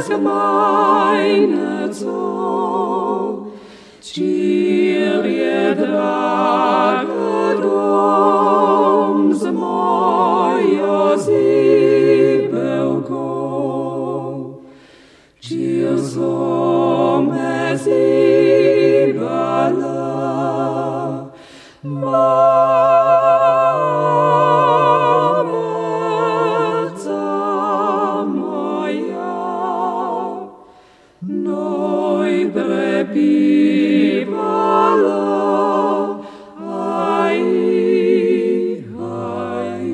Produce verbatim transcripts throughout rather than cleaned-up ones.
meine Zoo, Cirie dragă doms moja zibelko, Cil some zibala, Mameța moja, noi prebivala, ai, ai,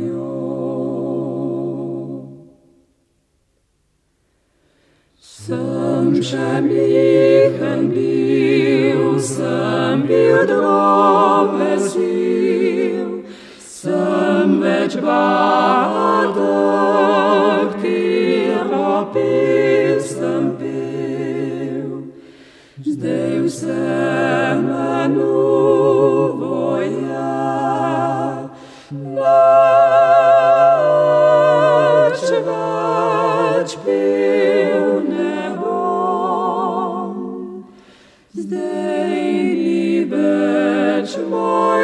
Să-mi ce-mi biu, să-mi biu drovesiu, să-mi veci bată, tirapil să-mi piu, Zdeu semenu voia, veci, veci piu nebom, Zdej libeci moj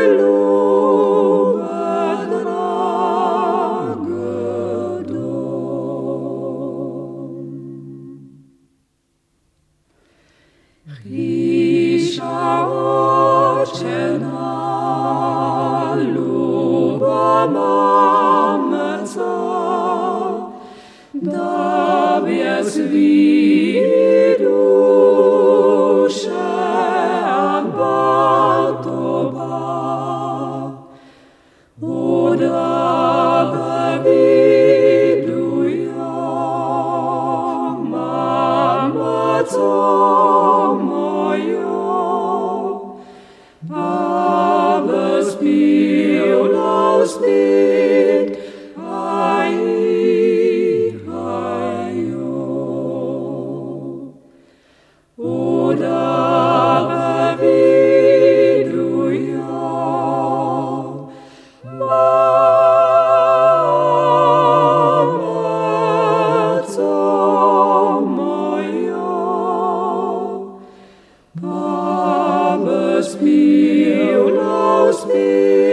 ljube dragă dom. Hiša očena, ljuba mameca, da bje svi duše ambatoba, oda viduja mameco mojo, Baba spivla spit, ai, ai, oda viduja mameco mojo, Baba spivla spit.